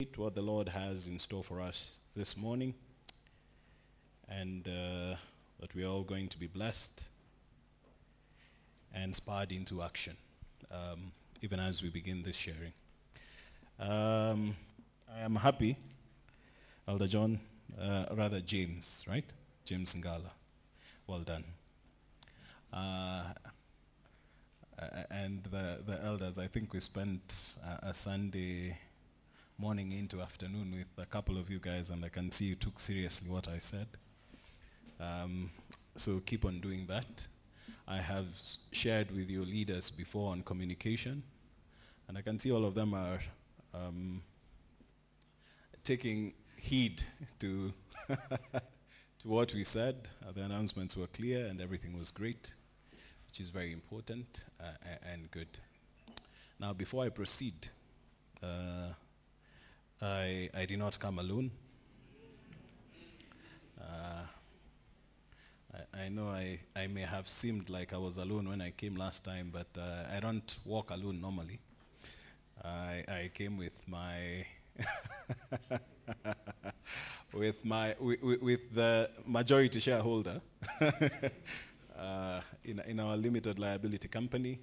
What the Lord has in store for us this morning, and that we are all going to be blessed and spurred into action, even as we begin this sharing. I am happy, Elder John, rather James, right? James Ngala. Well done. And the elders, I think we spent a Sunday morning into afternoon with a couple of you guys, and I can see you took seriously what I said. So keep on doing that. I have shared with your leaders before on communication, and I can see all of them are taking heed to to what we said. The announcements were clear and everything was great, which is very important and good. Now, before I proceed, I did not come alone. I know I may have seemed like I was alone when I came last time, but I don't walk alone normally. I came with my with the majority shareholder in our limited liability company.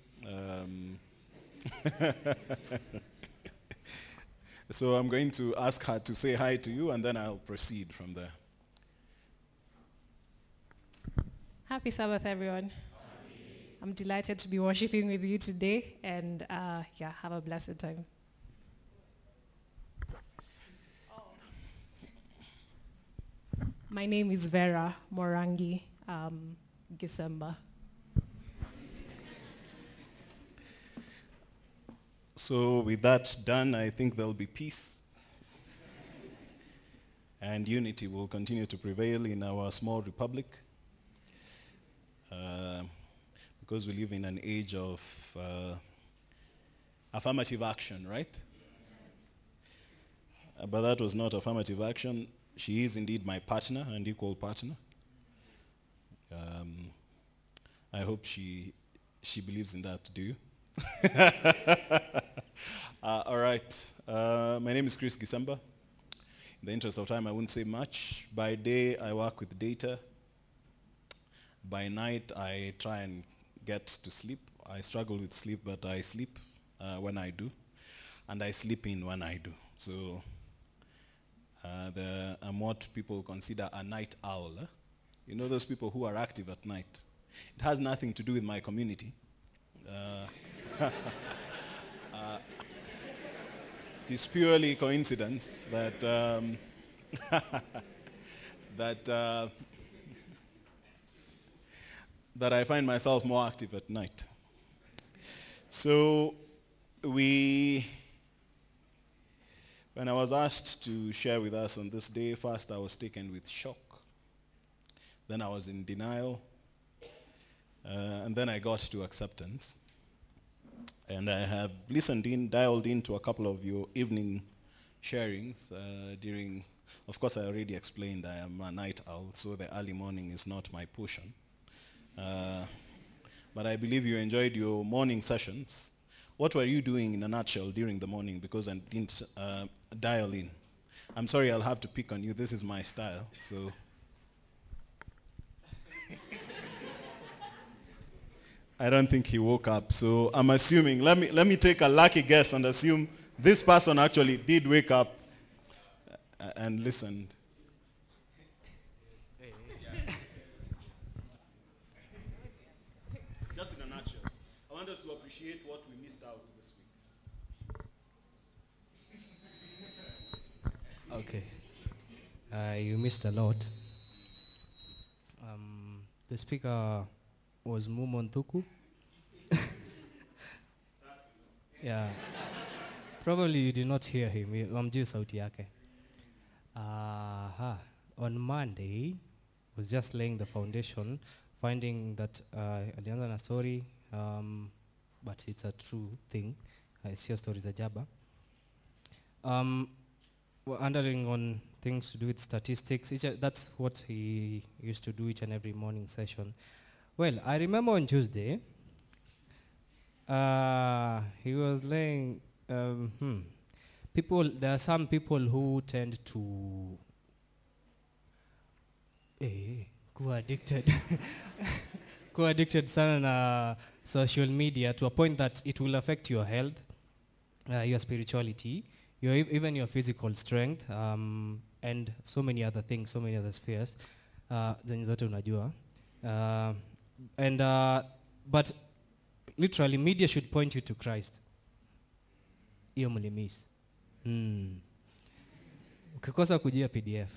So I'm going to ask her to say hi to you, and then I'll proceed from there. Happy Sabbath, everyone. I'm delighted to be worshiping with you today, and have a blessed time. My name is Vera Morangi Gisemba. So with that done, I think there'll be peace and unity will continue to prevail in our small republic, because we live in an age of affirmative action, right? But that was not affirmative action. She is indeed my partner and equal partner. I hope she believes in that. Do you? All right. My name is Chris Gisemba. In the interest of time, I won't say much. By day, I work with data. By night, I try and get to sleep. I struggle with sleep, but I sleep when I do. And I sleep in when I do. So I'm what people consider a night owl. You know those people who are active at night. It has nothing to do with my community. It is purely coincidence that that I find myself more active at night. So when I was asked to share with us on this day, first I was taken with shock. Then I was in denial. And then I got to acceptance. And I have listened in, dialed into a couple of your evening sharings during, of course I already explained I am a night owl, so the early morning is not my portion. But I believe you enjoyed your morning sessions. What were you doing in a nutshell during the morning, because I didn't dial in? I'm sorry, I'll have to pick on you. This is my style, so. I don't think he woke up, so I'm assuming, let me take a lucky guess and assume this person actually did wake up and listened. Just in a nutshell, I want us to appreciate what we missed out this week. Okay. You missed a lot. The speaker was Mumon Thuku. Yeah. Probably you did not hear him. Wamjui sauti yake. On Monday, was just laying the foundation, finding that alianza na story, but it's a true thing. It's your story za jaba. We're underling on things to do with statistics. That's what he used to do each and every morning session. Well, I remember on Tuesday, he was laying there are some people who tend to go addicted. Go addicted sana na social media to a point that it will affect your health, your spirituality, even your physical strength, and so many other things, so many other spheres. Zenye zote unajua. But literally, media should point you to Christ. Iyo mlimiss. Ukikosa kujia PDF.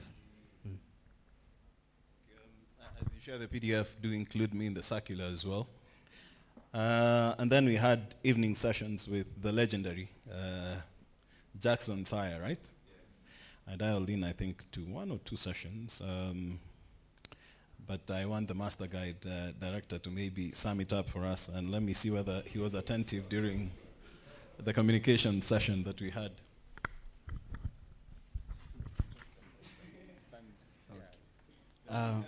As you share the PDF, do include me in the circular as well. And then we had evening sessions with the legendary Jackson Sire, right? Yes. I dialed in, I think, to 1 or 2 sessions. But I want the master guide director to maybe sum it up for us, and let me see whether he was attentive during the communication session that we had. All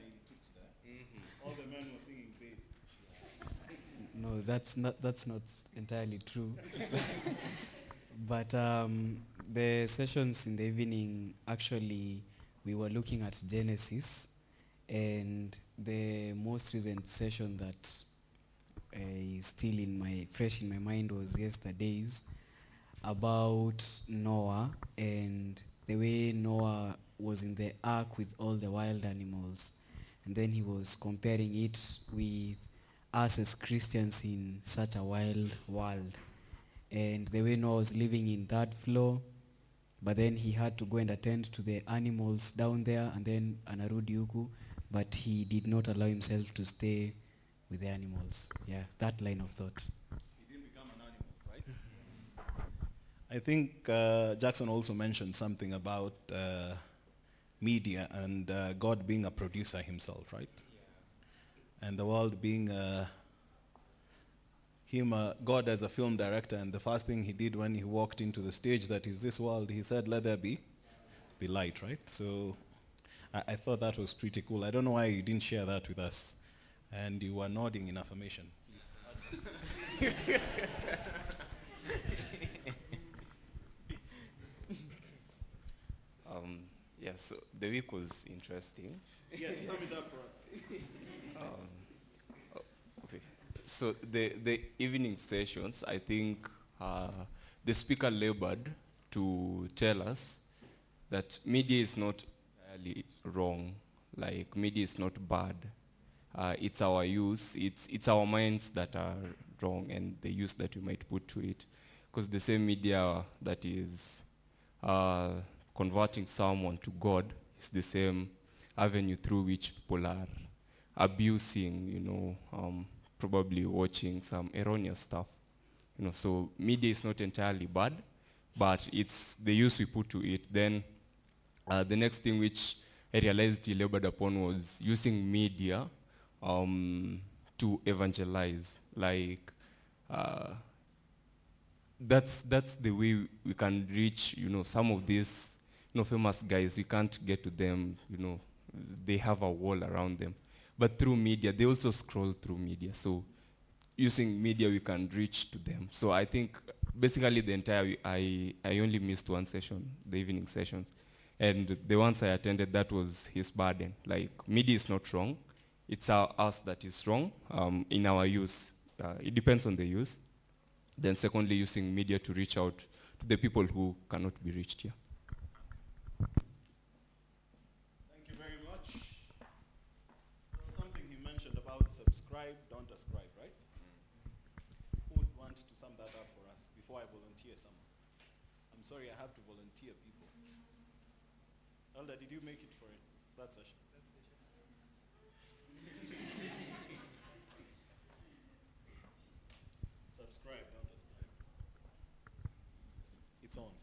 the men were singing bass. No, that's not entirely true. But the sessions in the evening, actually, we were looking at Genesis, and the most recent session that is still fresh in my mind was yesterday's, about Noah and the way Noah was in the ark with all the wild animals. And then he was comparing it with us as Christians in such a wild world. And the way Noah was living in that floor, but then he had to go and attend to the animals down there, and then anarudi huku, but he did not allow himself to stay with the animals. Yeah, that line of thought. He didn't become an animal, right? I think Jackson also mentioned something about media and God being a producer himself, right? Yeah. And the world being God as a film director, and the first thing he did when he walked into the stage, that is this world, he said, let there be light, right? So I thought that was pretty cool. I don't know why you didn't share that with us. And you were nodding in affirmation. Yeah, so the week was interesting. Yes, sum it up for us. Okay. So the evening sessions, I think the speaker labored to tell us that media is not entirely wrong. Like, media is not bad. It's our use, it's our minds that are wrong, and the use that we might put to it. Because the same media that is converting someone to God is the same avenue through which people are abusing, probably watching some erroneous stuff. So media is not entirely bad, but it's the use we put to it. Then the next thing which I realized he labored upon was using media to evangelize. Like, that's the way we can reach, some of these, famous guys. We can't get to them, they have a wall around them. But through media, they also scroll through media. So using media, we can reach to them. So I think basically the entire, I only missed one session, the evening sessions. And the ones I attended, that was his burden. Like, media is not wrong. It's us that is wrong in our use. It depends on the use. Then secondly, using media to reach out to the people who cannot be reached here. Thank you very much. There was something he mentioned about subscribe, don't ascribe, right? Who would want to sum that up for us before I volunteer someone? I'm sorry, I have to volunteer people. Elder, did you make it for it, that session? Subscribe, don't ascribe. It's on.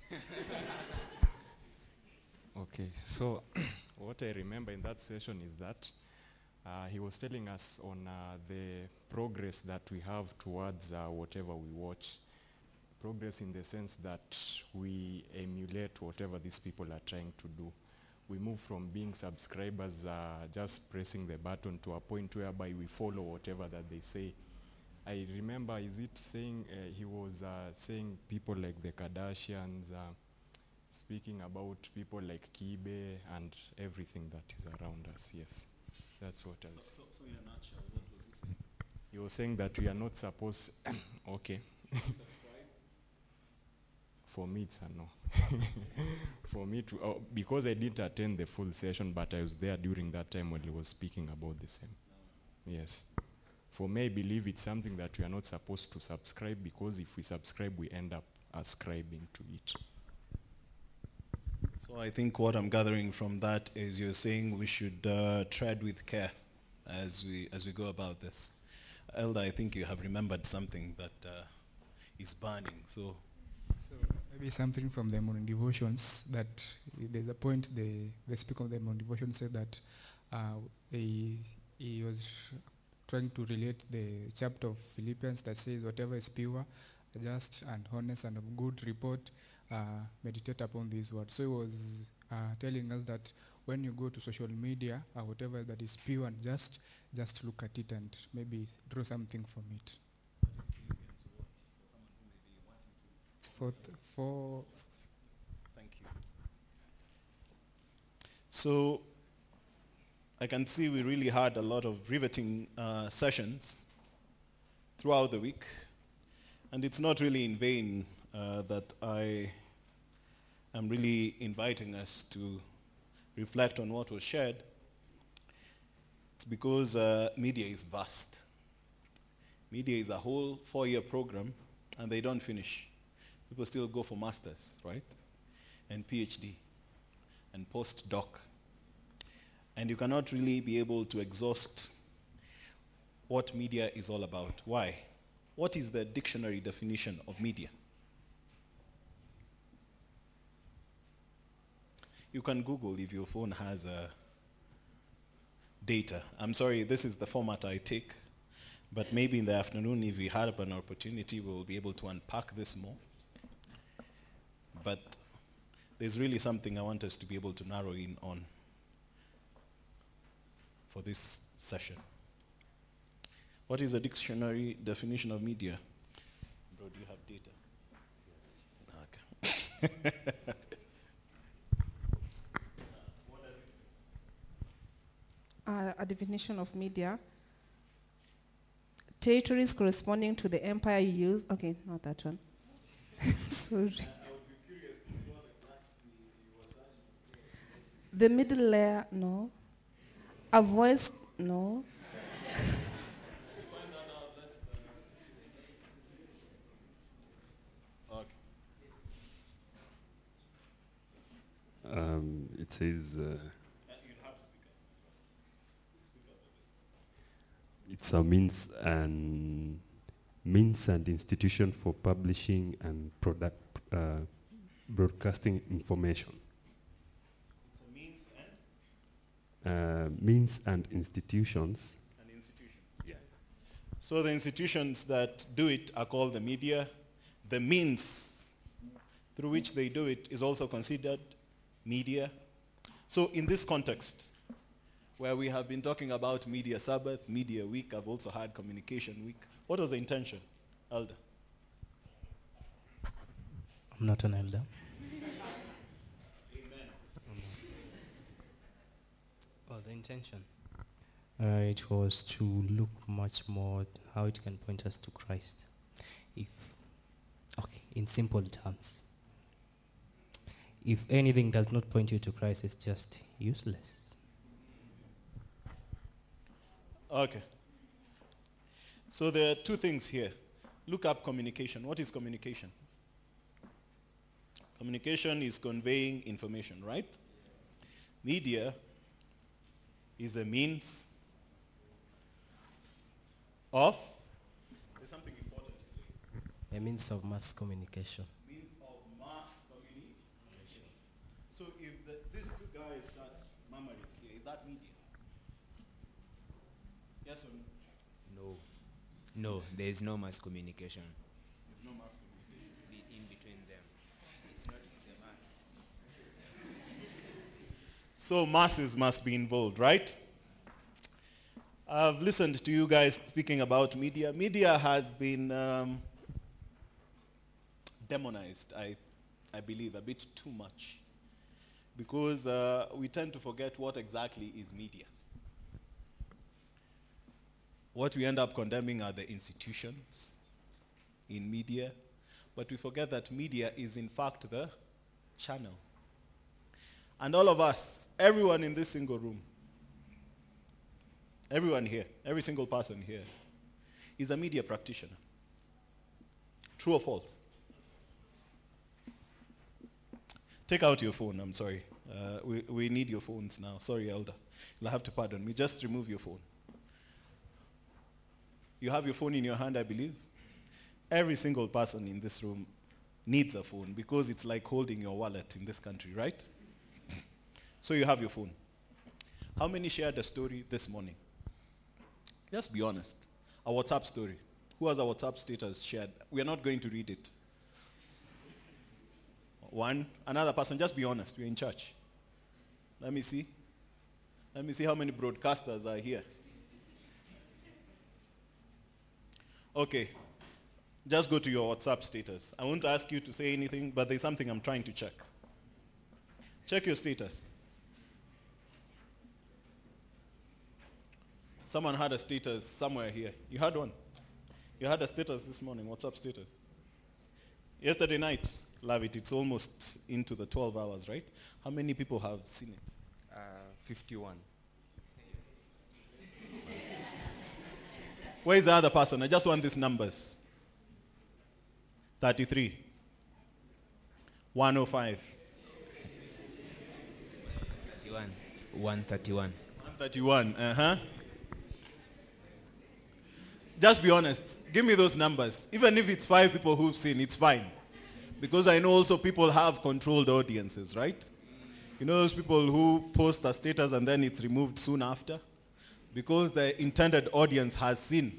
Okay, so what I remember in that session is that he was telling us on the progress that we have towards whatever we watch. Progress in the sense that we emulate whatever these people are trying to do. We move from being subscribers, just pressing the button, to a point whereby we follow whatever that they say. I remember, is it saying, he was saying people like the Kardashians, speaking about people like Kibe and everything that is around us, yes. That's what else. So in a nutshell, what was he saying? He was saying that we are not supposed, okay. For me, it's a no. For me to, because I didn't attend the full session, but I was there during that time when he was speaking about the same. No. Yes. For me, I believe it's something that we are not supposed to subscribe, because if we subscribe, we end up ascribing to it. So I think what I'm gathering from that is you're saying we should tread with care as we go about this. Elder, I think you have remembered something that is burning. So maybe something from the morning devotions, that there's a point the speaker of the morning devotion said that he was trying to relate the chapter of Philippians that says whatever is pure, just and honest and of good report, meditate upon these words. So he was telling us that when you go to social media, whatever that is pure and just look at it and maybe draw something from it. For thank you. So I can see we really had a lot of riveting sessions throughout the week, and it's not really in vain that I am really inviting us to reflect on what was shared. It's because media is vast. Media is a whole 4-year program, and they don't finish. People still go for masters, right? And PhD, and postdoc. And you cannot really be able to exhaust what media is all about. Why? What is the dictionary definition of media? You can Google if your phone has data. I'm sorry, this is the format I take, but maybe in the afternoon, if we have an opportunity, we'll be able to unpack this more. But there's really something I want us to be able to narrow in on for this session. What is the dictionary definition of media? Bro, do you have data? Okay. What does it say? A definition of media: territories corresponding to the empire you use. Okay, not that one. Sorry. The middle layer, no. A voice, no. It says it's a means and institution for publishing and broadcasting information. Means and institutions. An institution. Yeah. So the institutions that do it are called the media. The means through which they do it is also considered media. So in this context, where we have been talking about Media Sabbath, Media Week, I've also had Communication Week. What was the intention, Elder? I'm not an elder. Well, the intention, it was to look much more at how it can point us to Christ. In simple terms, if anything does not point you to Christ, it's just useless. Okay. So there are two things here. Look up communication. What is communication? Communication is conveying information, right? Media is the means of, there's something important to say. A means of mass communication. Means of mass communication. So if these two guys start murmuring here, is that media? Yes or no? No, there is no mass communication. There's no mass communication. In between them. It's not the mass. So masses must be involved, right? I've listened to you guys speaking about media. Media has been demonized, I believe, a bit too much. Because we tend to forget what exactly is media. What we end up condemning are the institutions in media, but we forget that media is in fact the channel. And all of us, everyone in this single room, everyone here, every single person here, is a media practitioner. True or false? Take out your phone, I'm sorry. We need your phones now. Sorry, Elder. You'll have to pardon me. Just remove your phone. You have your phone in your hand, I believe. Every single person in this room needs a phone because it's like holding your wallet in this country, right? So you have your phone. How many shared a story this morning? Just be honest. A WhatsApp story. Who has a WhatsApp status shared? We are not going to read it. One. Another person. Just be honest. We're in church. Let me see. Let me see how many broadcasters are here. Okay. Just go to your WhatsApp status. I won't ask you to say anything, but there's something I'm trying to check. Check your status. Someone had a status somewhere here. You had one? You had a status this morning. WhatsApp status. Yesterday night. Love it. It's almost into the 12 hours, right? How many people have seen it? 51. Where is the other person? I just want these numbers. 33. 105. 31. 131. 131. Uh-huh. Just be honest. Give me those numbers. Even if it's 5 people who've seen, it's fine. Because I know also people have controlled audiences, right? You know those people who post a status and then it's removed soon after? Because the intended audience has seen.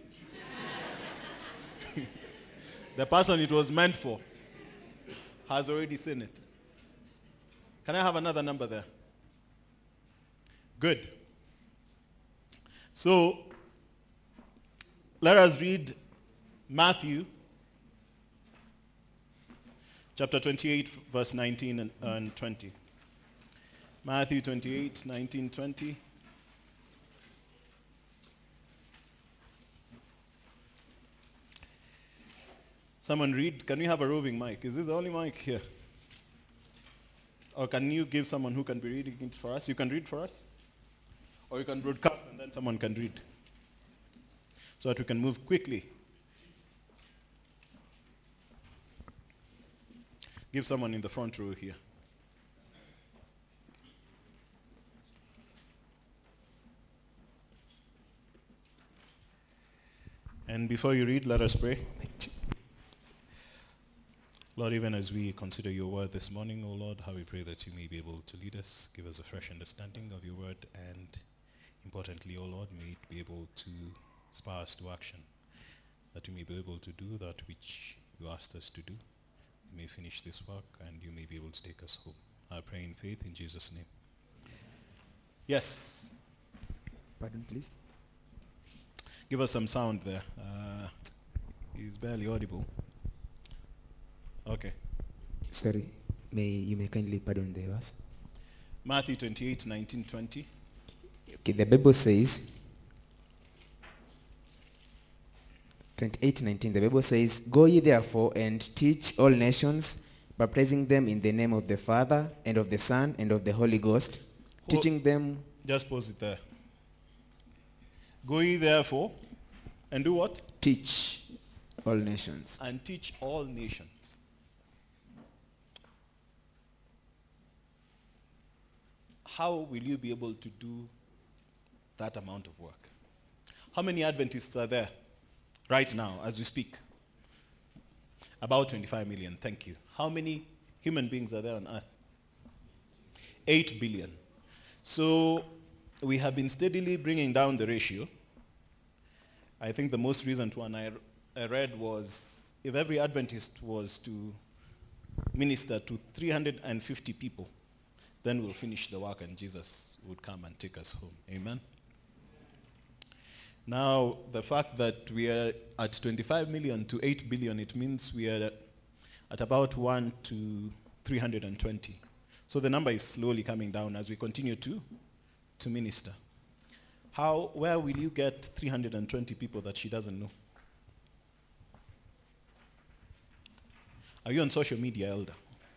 The person it was meant for has already seen it. Can I have another number there? Good. So, let us read Matthew chapter 28, verse 19 and 20. Matthew 28, 19, 20. Someone read. Can we have a roving mic? Is this the only mic here? Or can you give someone who can be reading it for us? You can read for us? Or you can broadcast and then someone can read. So that we can move quickly. Give someone in the front row here. And before you read, let us pray. Lord, even as we consider your word this morning, O Lord, how we pray that you may be able to lead us, give us a fresh understanding of your word, and importantly, O Lord, may it be able to spur us to action, that we may be able to do that which you asked us to do. You may finish this work, and you may be able to take us home. I pray in faith in Jesus' name. Yes. Pardon, please. Give us some sound there. He's barely audible. Okay. Sorry. You may kindly pardon the verse. Matthew 28, 19, 20. Okay, the Bible says, 28:19, the Bible says, "Go ye therefore and teach all nations, baptizing them in the name of the Father, and of the Son, and of the Holy Ghost, teaching them..." Just pause it there. Go ye therefore and do what? Teach all nations. And teach all nations. How will you be able to do that amount of work? How many Adventists are there right now as we speak? About 25 million, thank you. How many human beings are there on earth? 8 billion. So we have been steadily bringing down the ratio. I think the most recent one I read was if every Adventist was to minister to 350 people, then we'll finish the work and Jesus would come and take us home. Amen? Now, the fact that we are at 25 million to 8 billion, it means we are at about 1 to 320. So the number is slowly coming down as we continue to minister. Where will you get 320 people that she doesn't know? Are you on social media, Elder?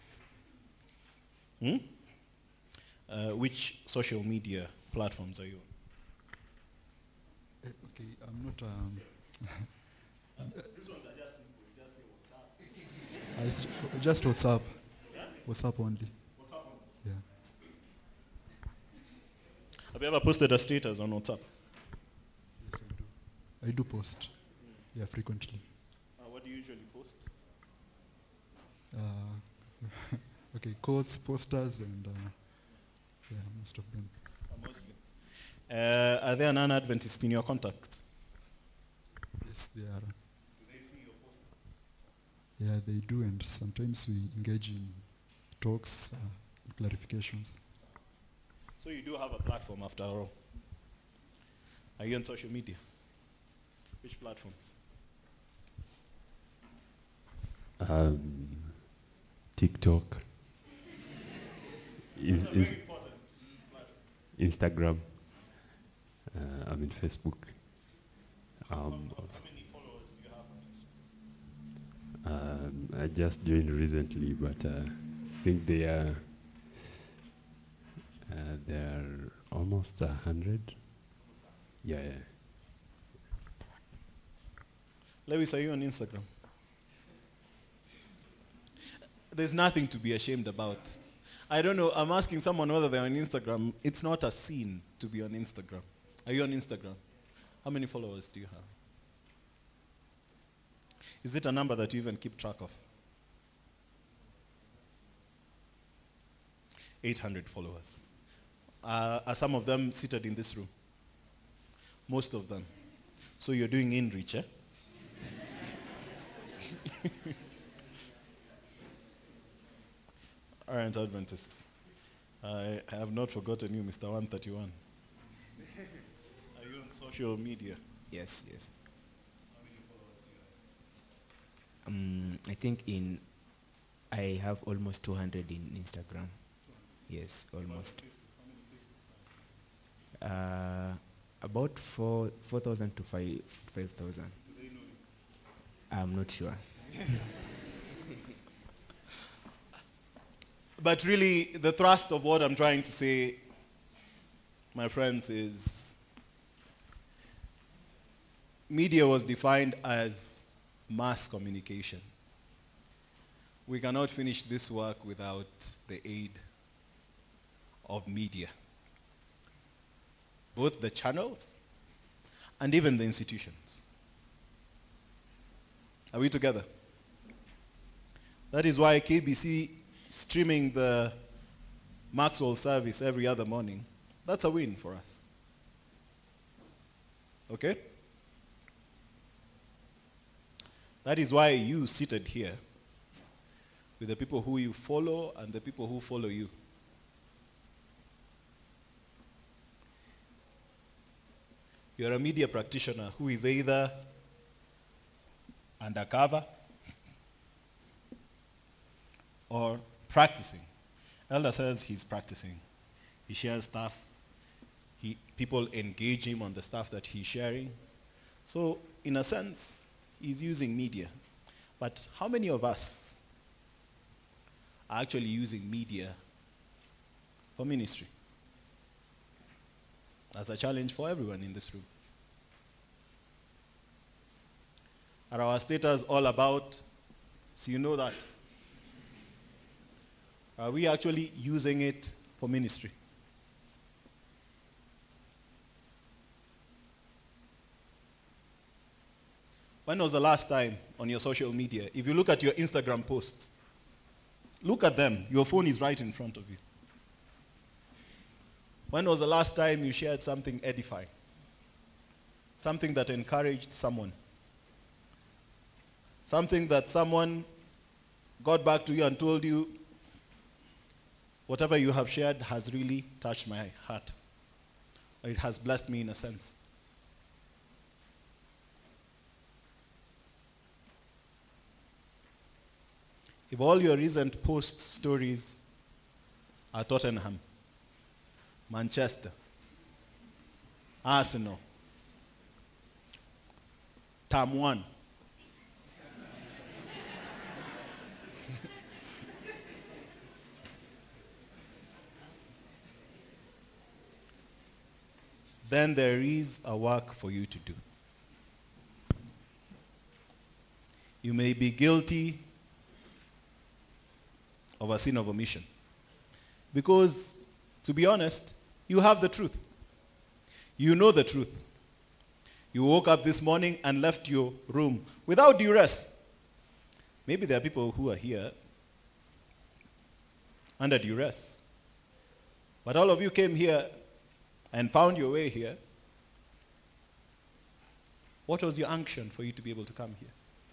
Which social media platforms are you on? Okay, I'm not. These ones are just simple. Just say WhatsApp. Just WhatsApp. WhatsApp only. WhatsApp only? Yeah. Have you ever posted a status on WhatsApp? Yes, I do. I do post. Yeah, frequently. What do you usually post? Okay, quotes, posters, and yeah, most of them. Mostly. Are there non-Adventists in your contacts? Yes, they are. Do they see your posters? Yeah, they do, and sometimes we engage in talks, clarifications. So you do have a platform after all. Are you on social media? Which platforms? TikTok. Instagram. I'm in Facebook. How many followers do you have on Instagram? I just joined recently, but I think they are almost 100. Yeah. Lewis, are you on Instagram? There's nothing to be ashamed about. I don't know, I'm asking someone whether they're on Instagram. It's not a sin to be on Instagram. Are you on Instagram? How many followers do you have? Is it a number that you even keep track of? 800 followers. Are some of them seated in this room? Most of them. So you're doing in-reach, eh? Aren't Adventists? I have not forgotten you, Mr. 131. Are you on social media? Yes, yes. How many followers do you have? I think I have almost 200 in Instagram. Yes, almost. About 4,000 to 5,000. Do they know you? I'm not sure. But really, the thrust of what I'm trying to say, my friends, is media was defined as mass communication. We cannot finish this work without the aid of media, both the channels and even the institutions. Are we together? That is why KBC streaming the Maxwell service every other morning, that's a win for us. Okay? That is why you seated here with the people who you follow and the people who follow you. You're a media practitioner who is either undercover or practicing. Elder says he's practicing. He shares stuff. People engage him on the stuff that he's sharing. So, in a sense, he's using media. But how many of us are actually using media for ministry? That's a challenge for everyone in this room. Are our status all about, so you know that? Are we actually using it for ministry? When was the last time on your social media, if you look at your Instagram posts, look at them, your phone is right in front of you. When was the last time you shared something edifying? Something that encouraged someone? Something that someone got back to you and told you, whatever you have shared has really touched my heart. Or it has blessed me in a sense. If all your recent post stories are Tottenham, Manchester, Arsenal, Term 1, then there is a work for you to do. You may be guilty of a sin of omission. Because, to be honest, you have the truth. You know the truth. You woke up this morning and left your room without duress. Maybe there are people who are here under duress. But all of you came here and found your way here. What was your unction for you to be able to come here?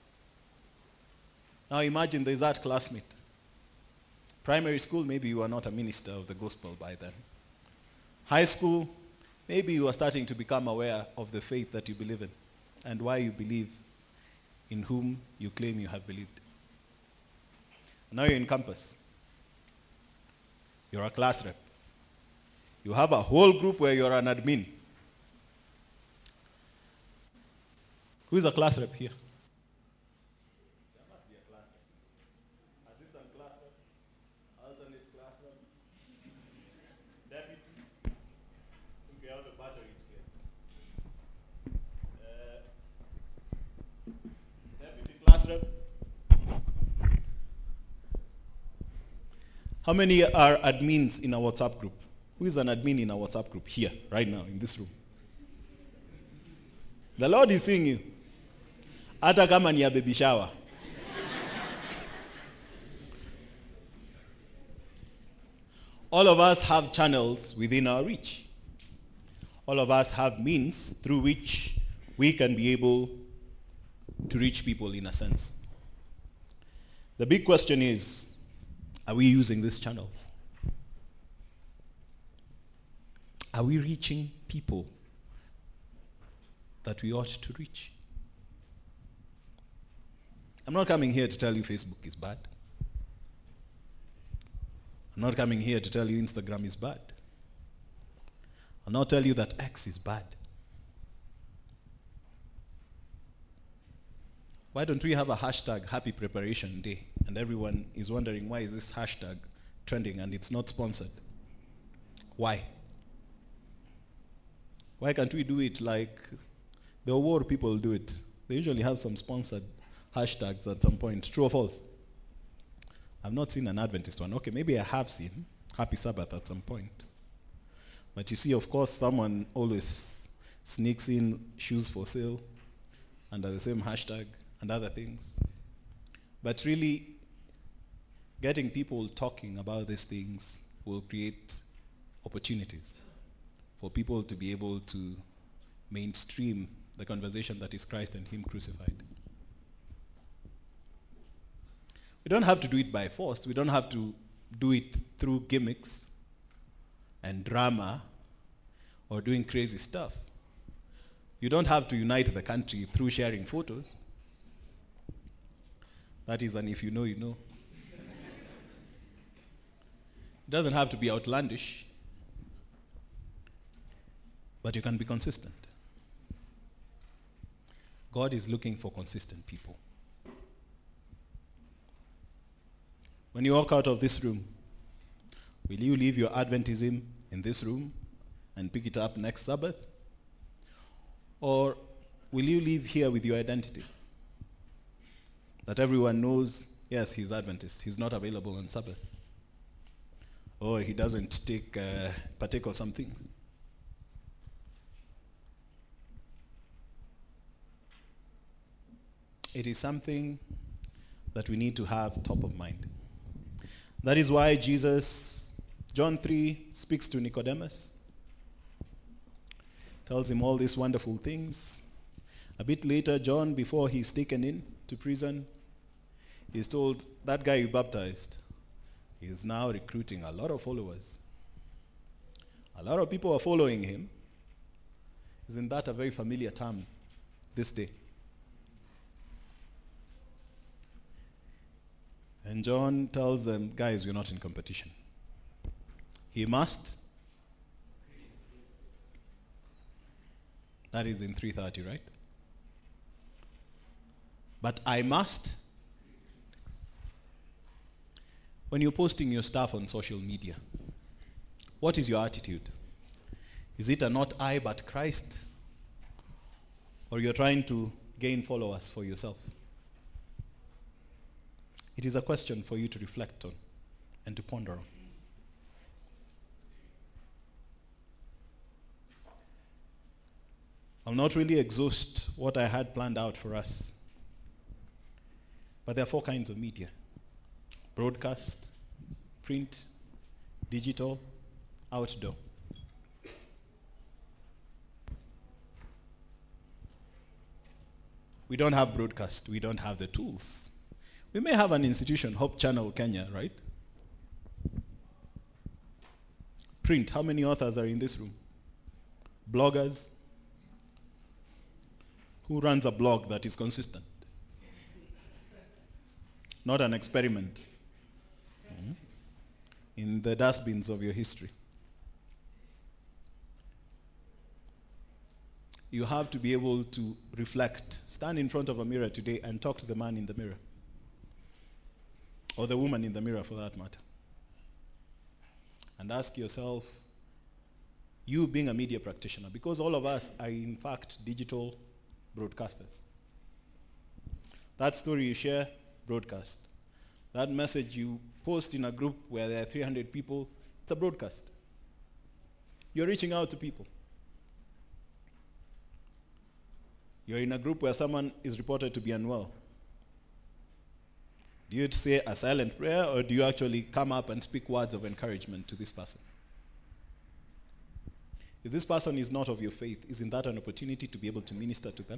Now imagine there's that classmate. Primary school, maybe you are not a minister of the gospel by then. High school, maybe you are starting to become aware of the faith that you believe in and why you believe in whom you claim you have believed. Now you're in campus. You're a class rep. You have a whole group where you're an admin. Who is a class rep here? There must be a class rep. Assistant class rep, alternate class rep, deputy. Okay, out of battery it's here. Deputy class rep. How many are admins in a WhatsApp group? Who is an admin in a WhatsApp group here, right now, in this room? The Lord is seeing you. Hata kama ni ya baby shower. All of us have channels within our reach. All of us have means through which we can be able to reach people in a sense. The big question is, are we using these channels? Are we reaching people that we ought to reach? I'm not coming here to tell you Facebook is bad. I'm not coming here to tell you Instagram is bad. I'll not tell you that X is bad. Why don't we have a hashtag Happy Preparation Day? And everyone is wondering, why is this hashtag trending and it's not sponsored? Why? Why can't we do it like the award people do it? They usually have some sponsored hashtags at some point. True or false? I've not seen an Adventist one. Okay, maybe I have seen Happy Sabbath at some point. But you see, of course, someone always sneaks in shoes for sale under the same hashtag and other things. But really, getting people talking about these things will create opportunities for people to be able to mainstream the conversation that is Christ and Him crucified. We don't have to do it by force. We don't have to do it through gimmicks and drama or doing crazy stuff. You don't have to unite the country through sharing photos. That is an if you know, you know. It doesn't have to be outlandish, but you can be consistent. God is looking for consistent people. When you walk out of this room, will you leave your Adventism in this room and pick it up next Sabbath? Or will you leave here with your identity? That everyone knows, yes, he's Adventist. He's not available on Sabbath. Or he doesn't partake of some things. It is something that we need to have top of mind. That is why Jesus, John 3, speaks to Nicodemus, tells him all these wonderful things. A bit later, John, before he's taken in to prison, he's told, that guy you baptized is now recruiting a lot of followers. A lot of people are following him. Isn't that a very familiar term this day? And John tells them, guys, we're not in competition. He must. That is in 3:30, right? But I must. When you're posting your stuff on social media, what is your attitude? Is it a not I but Christ? Or you're trying to gain followers for yourself? It is a question for you to reflect on and to ponder on. I'll not really exhaust what I had planned out for us. But there are 4 kinds of media: broadcast, print, digital, outdoor. We don't have broadcast. We don't have the tools. We may have an institution, Hope Channel Kenya, right? Print, how many authors are in this room? Bloggers? Who runs a blog that is consistent? Not an experiment in the dustbins of your history. You have to be able to reflect. Stand in front of a mirror today and talk to the man in the mirror. Or the woman in the mirror, for that matter. And ask yourself, you being a media practitioner, because all of us are in fact digital broadcasters. That story you share, broadcast. That message you post in a group where there are 300 people, it's a broadcast. You're reaching out to people. You're in a group where someone is reported to be unwell. Do you say a silent prayer, or do you actually come up and speak words of encouragement to this person? If this person is not of your faith, isn't that an opportunity to be able to minister to them?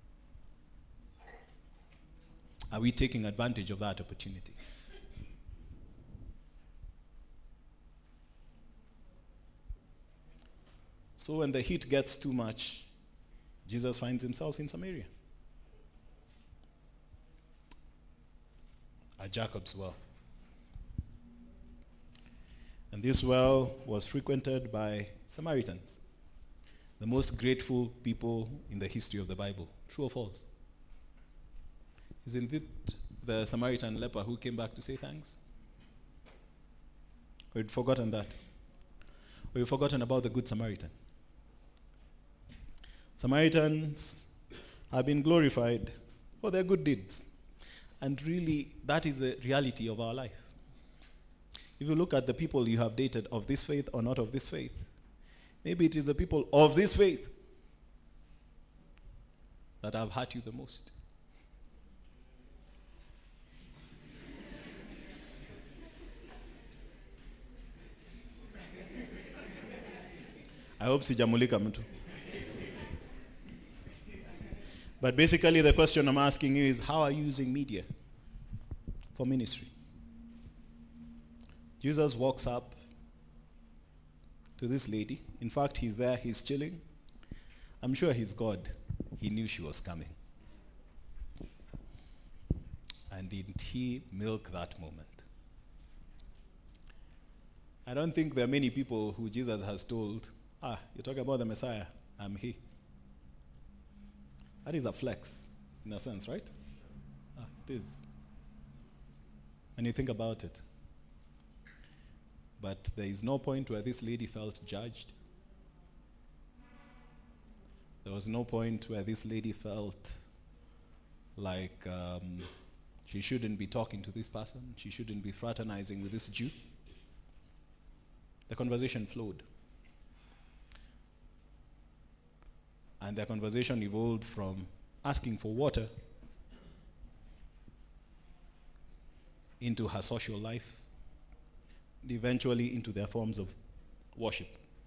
Are we taking advantage of that opportunity? So when the heat gets too much, Jesus finds himself in Samaria. At Jacob's well. And this well was frequented by Samaritans, the most grateful people in the history of the Bible. True or false? Isn't it the Samaritan leper who came back to say thanks? Or you'd forgotten that? Or you've forgotten about the Good Samaritan? Samaritans have been glorified for their good deeds. And really, that is the reality of our life. If you look at the people you have dated of this faith or not of this faith, maybe it is the people of this faith that have hurt you the most. I hope sijamulika mtu. But basically the question I'm asking you is, how are you using media for ministry? Jesus walks up to this lady. In fact, he's there, he's chilling. I'm sure he's God. He knew she was coming. And didn't he milk that moment? I don't think there are many people who Jesus has told, you're talking about the Messiah, I'm he. That is a flex, in a sense, right? It is. When you think about it. But there is no point where this lady felt judged. There was no point where this lady felt like she shouldn't be talking to this person. She shouldn't be fraternizing with this Jew. The conversation flowed. And their conversation evolved from asking for water into her social life, and eventually into their forms of worship.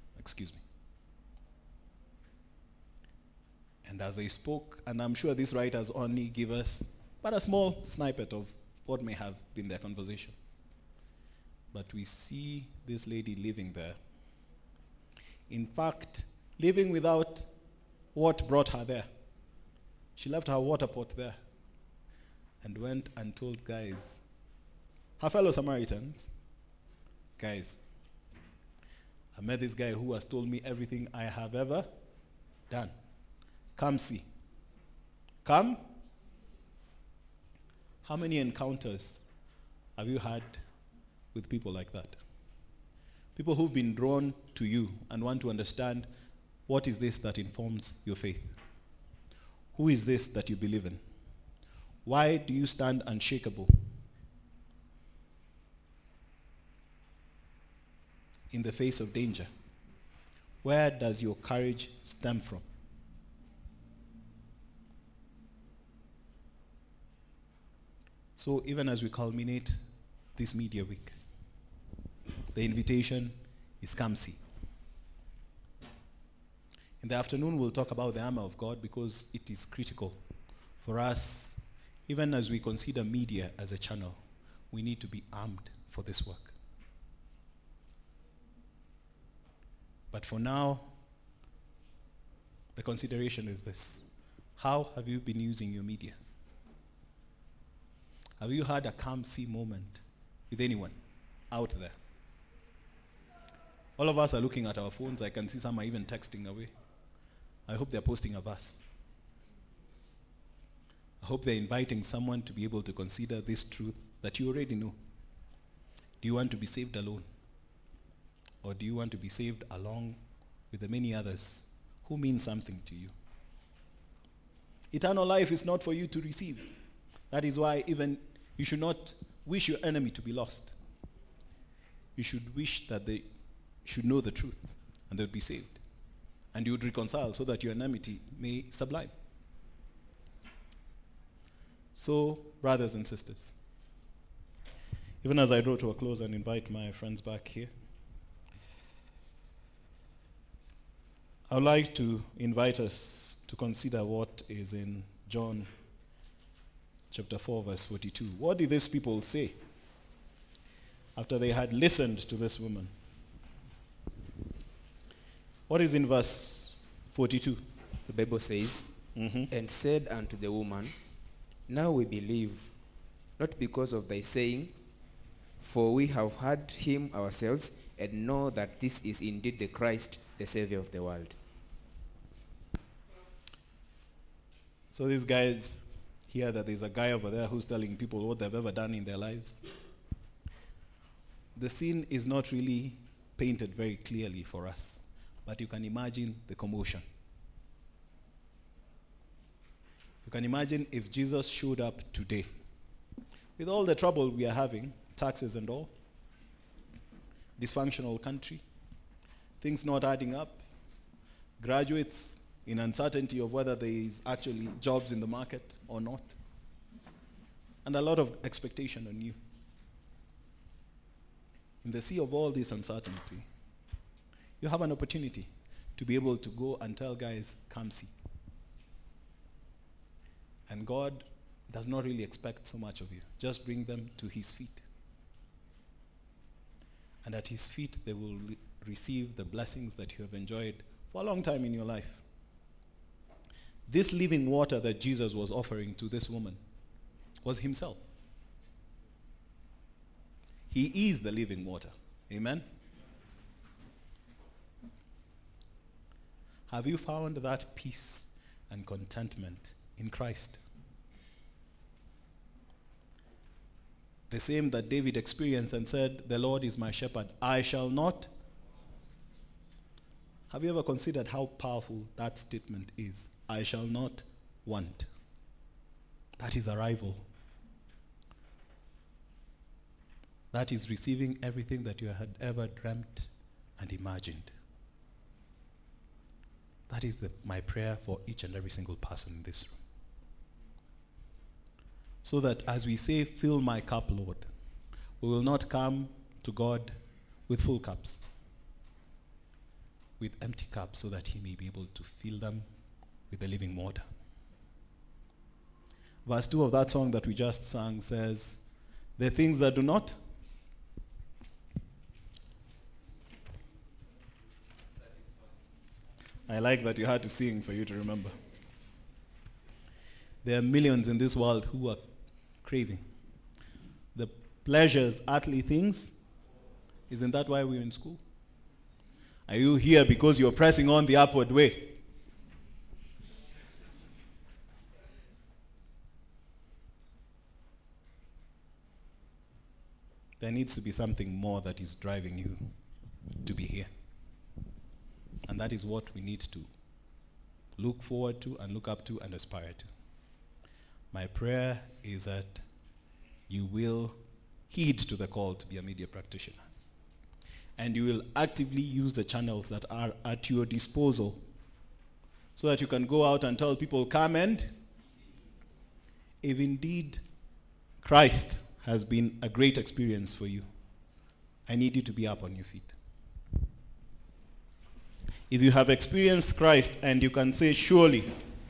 And as they spoke, and I'm sure these writers only give us but a small snippet of what may have been their conversation. But we see this lady living there. In fact, living without what brought her there. She left her water pot there and went and told guys, Her fellow Samaritans, guys, I met this guy who has told me everything I have ever done. Come see. Come. How many encounters have you had with people like that? People who've been drawn to you and want to understand what is this that informs your faith? Who is this that you believe in? Why do you stand unshakable in the face of danger? Where does your courage stem from? So even as we culminate this media week, the invitation is come see. In the afternoon, we'll talk about the armor of God because it is critical for us, even as we consider media as a channel, we need to be armed for this work. But for now, the consideration is this. How have you been using your media? Have you had a come see moment with anyone out there? All of us are looking at our phones. I can see some are even texting away. I hope they're posting a verse. I hope they're inviting someone to be able to consider this truth that you already know. Do you want to be saved alone? Or do you want to be saved along with the many others who mean something to you? Eternal life is not for you to receive. That is why even you should not wish your enemy to be lost. You should wish that they should know the truth and they would be saved. And you would reconcile so that your enmity may sublime. So, brothers and sisters, even as I draw to a close and invite my friends back here, I would like to invite us to consider what is in John chapter 4, verse 42. What did these people say after they had listened to this woman? What is in verse 42? The Bible says, and said unto the woman, now we believe, not because of thy saying, for we have heard him ourselves, and know that this is indeed the Christ, the Savior of the world. So these guys hear that there's a guy over there who's telling people what they've ever done in their lives. The scene is not really painted very clearly for us, but you can imagine the commotion. You can imagine if Jesus showed up today, with all the trouble we are having, taxes and all, dysfunctional country, things not adding up, graduates in uncertainty of whether there is actually jobs in the market or not, and a lot of expectation on you. In the sea of all this uncertainty, you have an opportunity to be able to go and tell guys, come see. And God does not really expect so much of you. Just bring them to his feet. And at his feet, they will receive the blessings that you have enjoyed for a long time in your life. This living water that Jesus was offering to this woman was himself. He is the living water. Amen? Have you found that peace and contentment in Christ? The same that David experienced and said, the Lord is my shepherd, I shall not. Have you ever considered how powerful that statement is? I shall not want. That is arrival. That is receiving everything that you had ever dreamt and imagined. That is my prayer for each and every single person in this room. So that as we say, fill my cup, Lord, we will not come to God with full cups, with empty cups, so that he may be able to fill them with the living water. Verse 2 of that song that we just sang says, the things that do not I like that you had to sing for you to remember. There are millions in this world who are craving the pleasures, earthly things? Isn't that why we're in school? Are you here because you're pressing on the upward way? There needs to be something more that is driving you to be here. And that is what we need to look forward to and look up to and aspire to. My prayer is that you will heed to the call to be a media practitioner. And you will actively use the channels that are at your disposal so that you can go out and tell people, come and, if indeed Christ has been a great experience for you, I need you to be up on your feet. If you have experienced Christ and you can say, surely,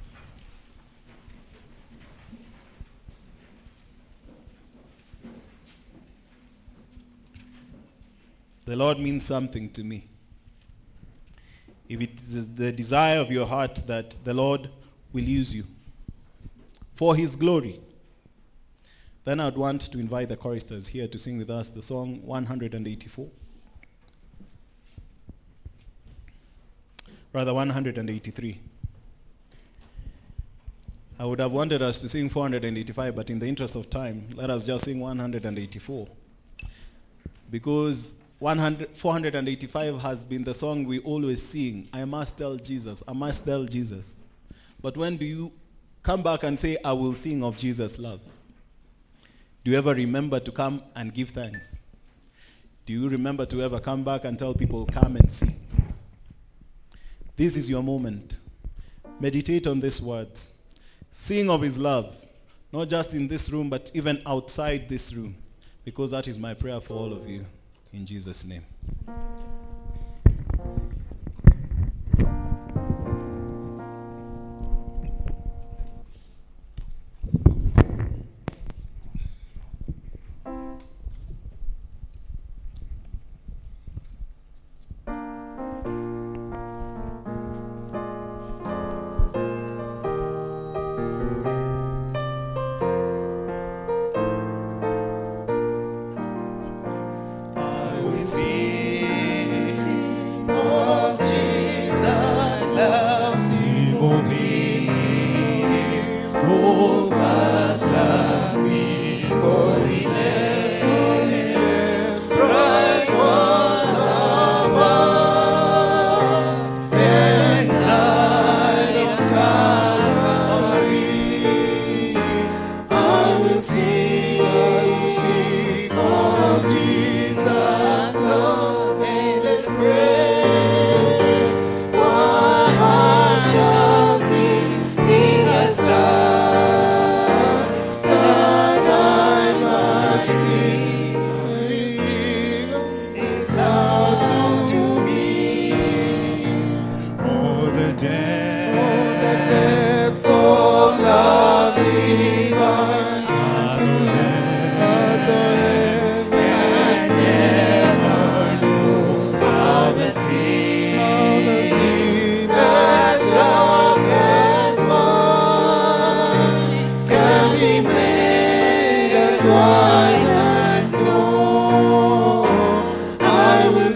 the Lord means something to me. If it is the desire of your heart that the Lord will use you for his glory, then I'd want to invite the choristers here to sing with us the song 184. Rather 183. I would have wanted us to sing 485, but in the interest of time, let us just sing 184. Because 485 has been the song we always sing. I must tell Jesus, I must tell Jesus. But when do you come back and say, I will sing of Jesus' love? Do you ever remember to come and give thanks? Do you remember to ever come back and tell people, come and see? This is your moment. Meditate on these words. Sing of his love, not just in this room, but even outside this room, because that is my prayer for all of you. In Jesus' name.